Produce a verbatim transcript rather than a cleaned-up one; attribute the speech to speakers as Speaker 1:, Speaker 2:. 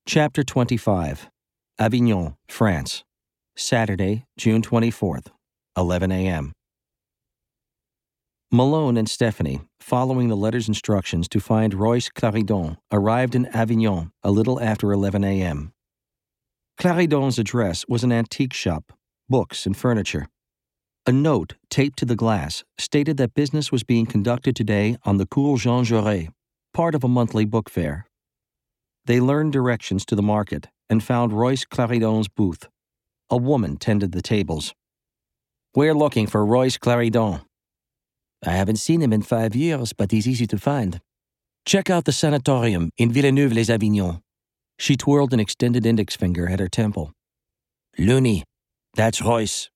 Speaker 1: Chapter twenty-five. Avignon, France. Saturday, June twenty-fourth, eleven a.m. Malone and Stephanie, following the letter's instructions to find Royce Claridon, arrived in Avignon a little after eleven a.m. Claridon's address was an antique shop, books and furniture. A note taped to the glass stated that business was being conducted today on the Cours Jean Jaurès, part of a monthly book fair. They learned directions to the market and found Royce Claridon's booth. A woman tended the tables. "We're looking for Royce Claridon." "I haven't seen him in five years, but he's easy to find. Check out the sanatorium in Villeneuve-les-Avignon." She twirled an extended index finger at her temple. "Looney, that's Royce.